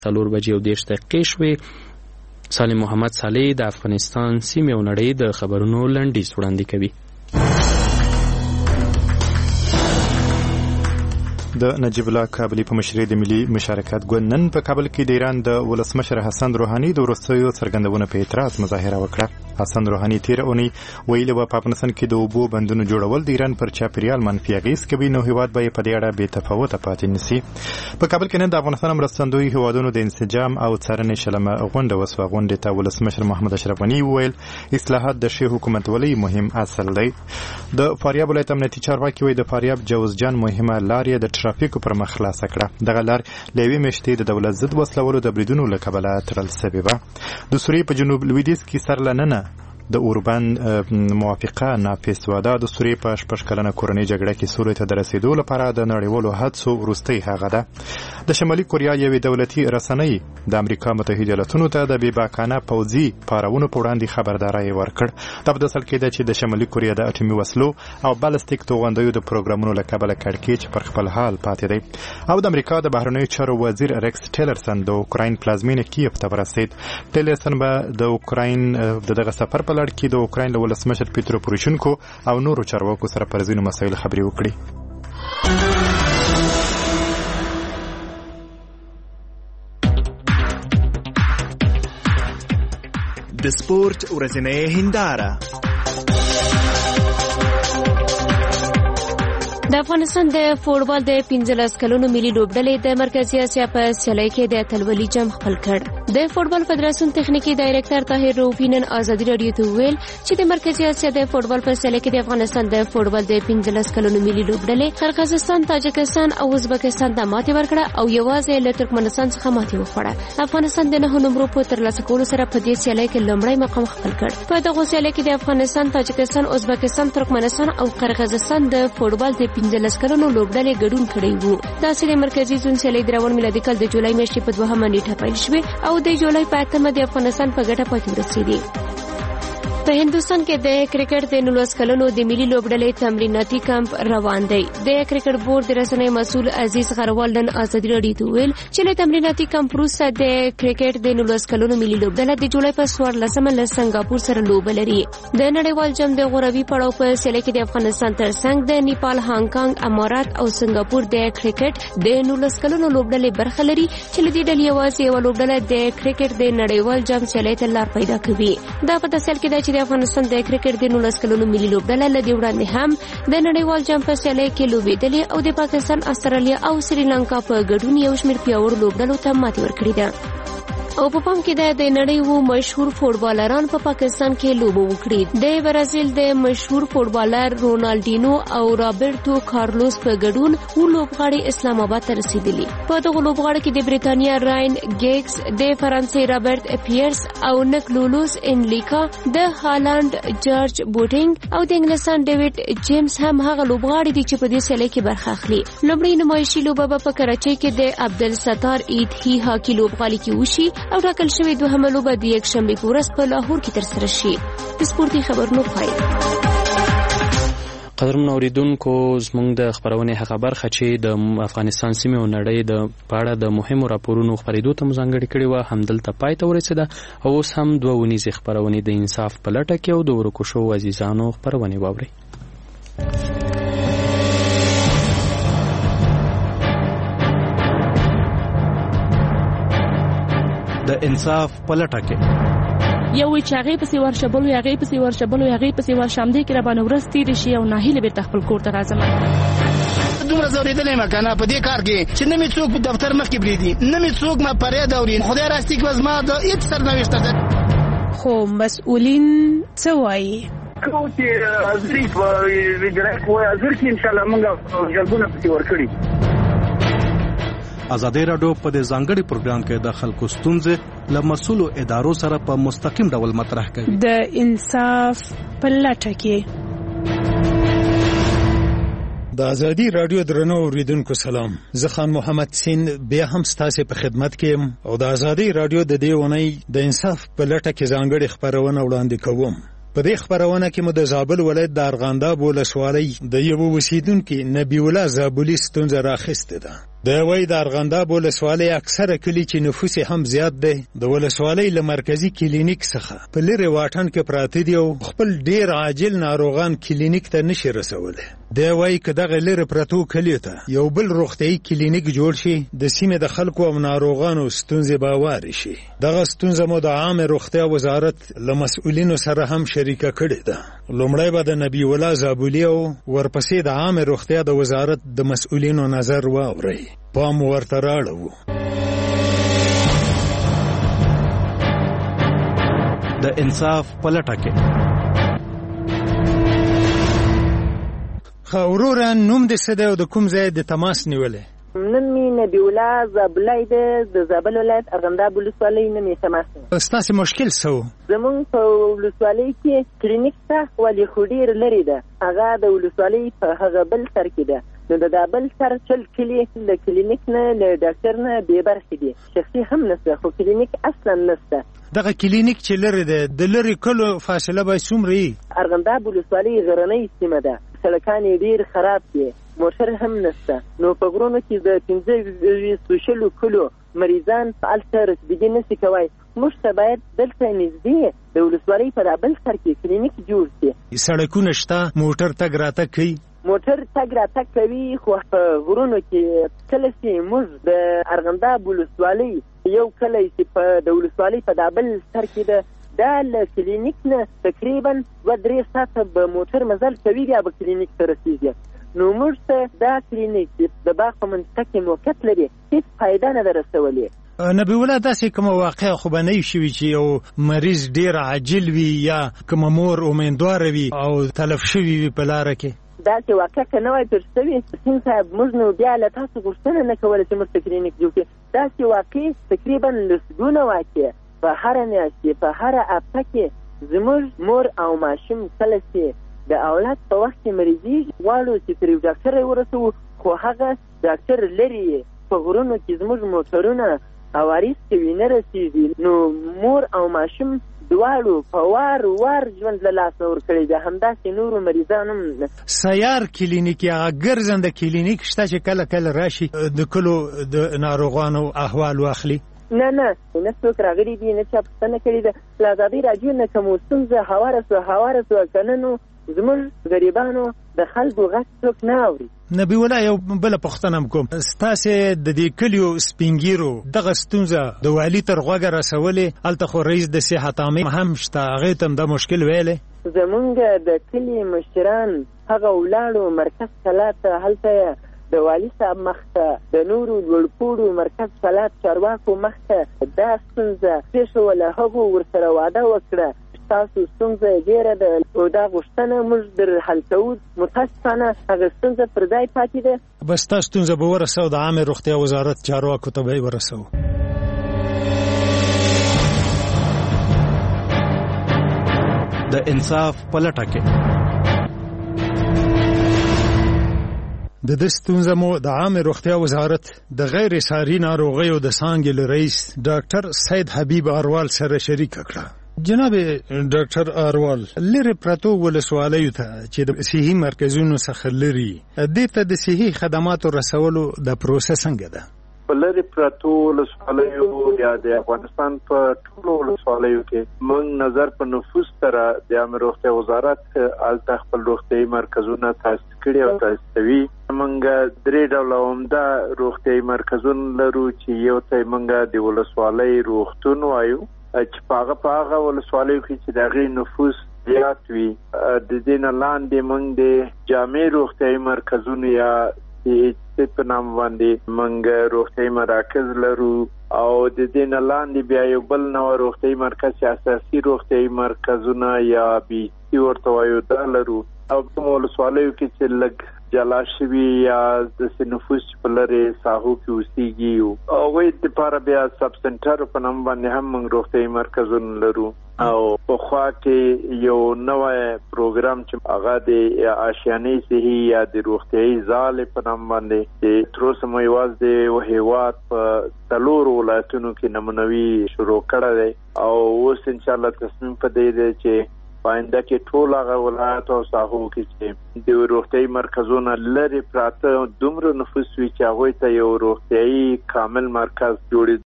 4:30 شوې. سالم محمد صالح د افغانستان سیمې او نړۍ د خبرونو لنډیز وړاندې کوي. د نجیب الله کابلی په مشرۍ د ملي مشارکت ګوند نن په کابل کې د ایران د ولسمشر حسن روحاني د وروستیو څرګندونو په اعتراض مظاهره وکړه. حسن روحاني تیر اونۍ ویلي و په افغانستان کې د اوبو بندونو جوړول د ایران پر چاپیریال منفي اغېز کوي، نو هیواد به په دې اړه بې تفاوته پاتې نشي. په کابل کې نن د افغانستان مرستندوی هیوادونو د انسجام او څارنې شلمه غونډه وسوه. غونډې ته ولسمشر محمد اشرف غني وویل اصلاحات د ښې حکومتولۍ مهم اصل دی. د فاریاب ولایت امنیتي چارواکي وایي د فاریاب جوزجان مهمه لار یې د ټرافیکو پر مخ خلاصه کړه. دغه لار له یوې میاشتې د دولت ضد وسلوالو د بریدونو له کبله تړل شوې وه. د سوریې په جنوب لویدیځ کې سرلننه د اوربند موافقه نافذ شوه. دا د سوریې په 6 کلنه کورنۍ جګړه کې سولې ته د رسیدو لپاره د نړیوالو هڅو وروستۍ هغه ده. د شمالي کوریا یوې دولتي رسنۍ د امریکا متحده ایالاتونو ته د بېباکانه پوځي پارونو په وړاندې خبرداری ورکړ. دا په داسې حال کې ده چې د شمالي کوریا د اټومي وسلو او بالستیک توغندیو د پروګرامونو له کبله کړکېچ پر خپل حال پاتې دی. او د امریکا د بهرنیو چارو وزیر ریکس ټیلرسن د اوکراین پلازمینې کیف ته ورسید. ټیلرسن به د اوکراین دغه سفر په لړ کې د اوکراین له ولسمشر پیترو پوروشینکو او نورو چارواکو سره پر ځینو مسایلو خبرې وکړي. د سپورت ورځنۍ هنداره. د افغانستان د فوټبال د 15 کلونو ملي لوبډلې د مرکزي اسیا په سیالۍ کې د اتلولي جام خپل کړ. د فوټبال فدراسیون تخنیکی ډایریکټر طاهر روفینن ازادي رادیو ته ویل چې د مرکزي اسیا د فوټبال په سیالۍ کې د افغانستان د فوټبال د 15 کلونو ملي لوبډلې قرغیزستان، تاجکستان او ازبکستان ته ماتې ورکړه او یوازې له ترکمنستان څخه ماتې وخوړه. افغانستان د 9 نمبرو په ترلاسه کولو سره په دې سیالۍ کې لومړی مقام خپل کړ. په دغه سیالۍ کې د افغانستان، تاجکستان، ازبکستان، ترکمنستان او قرغیزستان د فوټبال د 15 کلونو لوبډلې ګډون کړی وو. دا سیالۍ مرکزي زون سیالۍ د روان میلادي کال د جولای میاشتې په 2مه نیټه پیل شوه او د جولای په 8مه د افغانستان په ګټه پاتې ورسېدې. په هندوستان کې د کرکټ د 19 کلونو د ملي لوبډلې تمریناتي کمپ روان دی. د کرکټ بورډ د رسنۍ مسؤل عزیز غروال نن ازادي رادیو ته ویل چې له تمریناتي کمپ وروسته د کرکټ د 19 کلونو ملي لوبډله د جولای په 14مه له سنگاپور سره لوبه لري. د نړیوال جام د غوروي پړاو په سیالۍ کې د افغانستان ترڅنګ د نیپال، هانګ کانګ، امارات او سنگاپور د کرکټ د 19 کلونو لوبډلې برخه لري چې له دې ډلې یوازې یو لوبډله د کرکټ د نړیوال جام سیالۍ ته لار پیدا کوي. دا په تسل کې د افغانستان د کرکټ د 19 کلونو ملي لوبډله له دې وړاندې هم د نړیوال جام په سیالۍ کې لوبېدلې او د پاکستان، استرالیا او سریلانکا په ګډون یو شمېر پیاوړو لوبډلو ته ماتې ورکړې ده. او په پام کې د نړۍ وو مشهور فوټبالران په پاکستان کې لوبه وکړي. د برازیل د مشهور فوټبالر رونالډینو او رابرټو کارلوس په ګډون وو لوبغاړي اسلام آباد ته رسیدلي. په دغه لوبغاړي کې د بریتانیا راین ګیګز، د فرانسې رابرټ پیرس او نک لولوس انلیکا، د هالند جارج بوټینګ او د انګلستان ډیوډ جیمز هم هغه لوبغاړي دي چې په دې سیالۍ کې برخه اخلي. لومړی نمایشي لوبه په کراچۍ کې د عبدالستار ایدهی هاکی لوبغالي کې وشي او ټاکل شوې دوهمه لوبه د یکشنبې په ورځ په لاهور کې ترسره شي. د سپورتي خبرونو پای. قدرمنو اوریدونکو، زموږ د خبرونې هغه برخه چې د افغانستان سیمې او نړۍ د پاړه د مهمو راپورونو خبرېدو ته ځانګړې کړې وه همدلته پای ته ورسېده او اوس هم 2 ونیزې خبرونې د انصاف په لټه کې او د ورکو شوو عزیزانو خبرونې واورئ. د انصاف په لټه کې یو چې هغه پسې ورشبلو هغه پسې ورشبلو هغه پسې ورشمدې کې را باندې ورځ تیر شي او ناهیله به خپل کور ته راځم. دومره زوریدلې ما کنه په دې کار کې چې نه می څوک په دفتر مخ کې بریدي، نه می څوک ما پرې داورین. خدای راستي کې وزما د هیڅ سرنوشت ده. خو مسؤلین څه وایي؟ کوتي ظریف ویډرک وای ازر کې ان شاء الله موږ جلبونه پسې ورکړي. ازادي راډیو په دې ځانګړي پروګرام کې د خلکو ستونزې له مسؤلو ادارو سره په مستقیم ډول مطرح کوي. د انصاف په لټه کې د ازادي راډیو درنو اوریدونکو سلام. زه خان محمد سین بیا هم ستاسو په خدمت کې یم او د ازادي راډیو د دې ونې د انصاف په لټه کې ځانګړي خبرونه وړاندې کوم. په دې خبرونه کې مو د زابل ولایت د ارغنداب ولسوالۍ د یو اوسیدونکو نبی الله زابلی ستونزه راخسته ده. د وای د ارغنداب ولسوالۍ اکثره کلی چې نفوس هم زیات دی د ولسوالۍ له مرکزی کلینیک څخه په لری واټن کې پراته دي او خپل ډیر عاجل ناروغان کلینیک ته نشي رسوله. د وای کداغه لری پراتو کلی ته یو بل روغتيایي کلینیک جوړ شي د سیمه د خلکو او ناروغانو ستونزې باور شي. دغه ستونزه مو د عامه روغتیا وزارت له مسؤلینو سره هم شریکه کړې ده. لومړی به د نبی الله زابولی او ورپسې د عامه روغتیا د وزارت د مسؤلینو نظر واوري. پام ورته راړو. د انصاف پلټه کې خاورورا نوم د سده او د کوم ځای د تماس نیولې؟ نن می نبی الله زابلای د زابل ولایت ارغنداب ولسوالۍ نه می تماس. ستاسو مشکل څه و؟ زمون په ولسوالۍ کې کلینیک ته ولې خډیر لري ده. هغه د ولسوالۍ په هغه بل سر کې ده. نو د بل سر چل کلی د کلینیک نه له ډاکټر نه به برخې دي. شخصي هم نشته خو کلینیک اصلا نشته. دغه کلینیک چې لري ده د لري کلو فاصله به څومره؟ ارغنداب ولسوالۍ غرنۍ سیمه ده. سړکان ډیر خراب دي. موټر هم نشته. نو په غرونو کې د 15 کلو مریضان الته رسیدګي نشي کوي. موږ ته باید دلته نږدې د ولسوالۍ په بل سر کې کلینیک جوړ شي. سړکونه شته، موټر تګ راتګ کوي. موټر تګ راتګ کوي خو په غرونو کې کله چې موږ د ارغنداب ولسوالۍ یو کله چې په د ولسوالۍ په بل سر کې ده دا له کلینیک نه تقریبا 2-3 ساعته به موټر مزل کوي بیا به کلینیک ته رسیږي. نو موږ ته دا کلینیک د باغ په منطقه کې موقعیت لري هیڅ فایده نه درسولې. نبی الله داسې کوم واقع خو به نه شي چې یو مریض ډیر عاجل وي یا کوم مور امیدوار وي او تلف شوی وي په لار کې. دا چې واقع کنه وای پر سوي سین صاحب موږ نو بیا له تاسو غوښتنه نه کوله چې موږ کلینیک جوړ کړو. دا چې واقع تقریبا لسګونه واقع په هر میاشت په هر هفته کې زموږ مور او ماشوم کله چې د اولاد په وخت کې مریضي غواړو چې تر ډاکټر ورسو خو هغه ډاکټر لري په غرونو کې زموږ موټرونه اواريس کوي نه رسیږي. نو مور او ماشوم دواړو په وار ژوند له لاسه ورکړي ده. همداسې نورو مریضانو سیار کلینیک یا ګرځنده کلینیک شته چې کله کله راشي د کلو د ناروغانو احوال واخلي؟ نه څوک راغلي دي نه چا پوښتنه کړې ده. له ازادۍ راډیو نه کوم ستونزه هواره سوه که نه نو زموږ غریبانو د خلکو غږ څوک نه اوري. نبی الله یو بله پوښتنه کوم. ستاسې د دې کلیو سپینګیرو دغه ستونزه د والي تر غوږه رسولې؟ هلته خو رئیس د صحت عامې هم شته هغې ته هم دا مشکل ویلی؟ زمونږ د کلي مشران هغه ولاړو مرکز کلا ته هلته د والي صاحب مخته د نورو لوړپوړو مرکز کلات چارواکو مخته دا ستونزه پېښوله. هغو ورسره واده وکړه تاسو ستونزه ډېره ده او دا غوښتنه موږ در حل کوو. متاسفانه هغه ستونزه پر ځای پاتې ده. بس تا ستونزه به ورسوو د عامې روغتیا وزارت چارواکو ته به یې ورسوو. د انصاف پلټه کې د دې ستونزه مو د عامه روغتیا وزارت د غیر ساري ناروغیو د څانګې رئیس ډاکټر سید حبیب اروال سره شریک کړه. جناب ډاکټر اروال، لری پراتو ولسوالیو ته چې د صحي مرکزونو څخه لري دې ته د صحي خدماتو رسولو د پروسه څنګه ده؟ لری پراتو ولسوالیو یا د افغانستان په ټولو ولسوالیو کې موږ نظر په نفوس سره د عامه روغتیا وزارت الته خپل روغتیایي مرکزونه تاسیس کړي او تاسیسوي. موږ درې ډوله عمده روغتیایي مرکزونه لرو چې یو ته موږ د ولسوالۍ روغتون وایو چې په هغه ولسوالیو کې چې د هغې نفوس زیات وي. د دې نه لاندې موږ د جامع روغتیایي مرکزونه یا په نام باندې موږ روغتیایي مراکز لرو او د دې نه لاندې بیا یو بل نوع روغتیایي مرکز چې اساسي روغتیایي مرکزونه یا بي سي ورته وایو دا لرو. او کوم ولسوالیو کې چې لږ جلا شوي یا د نفوس په لرې ساحو کې اوسېږي هغوی دپاره بیا سب سنټر په نام باندې هم موږ روغتیایي مرکزونه لرو. او پخوا کې یو نوی پروګرام چې هغه د آشیانې صحي یا د روغتیایي ځالې په نام باندې چې تر اوسه مو یوازې د هېواد په 4 ولایتونو کې نمونوي شروع کړی دی او اوس انشاءالله تصمیم په دی دی چې پاینده کې ټول هغه ولایت او ساحو کې چې د روغتیايي مرکزونو لري پراته دومره نفوس وي چې هغه ته یو روغتیايي کامل مرکز جوړ